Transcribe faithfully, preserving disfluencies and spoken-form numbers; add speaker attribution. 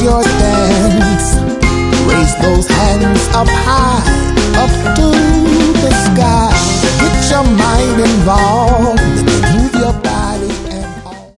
Speaker 1: your dance. Raise those hands up high, up to the sky. Get your mind involved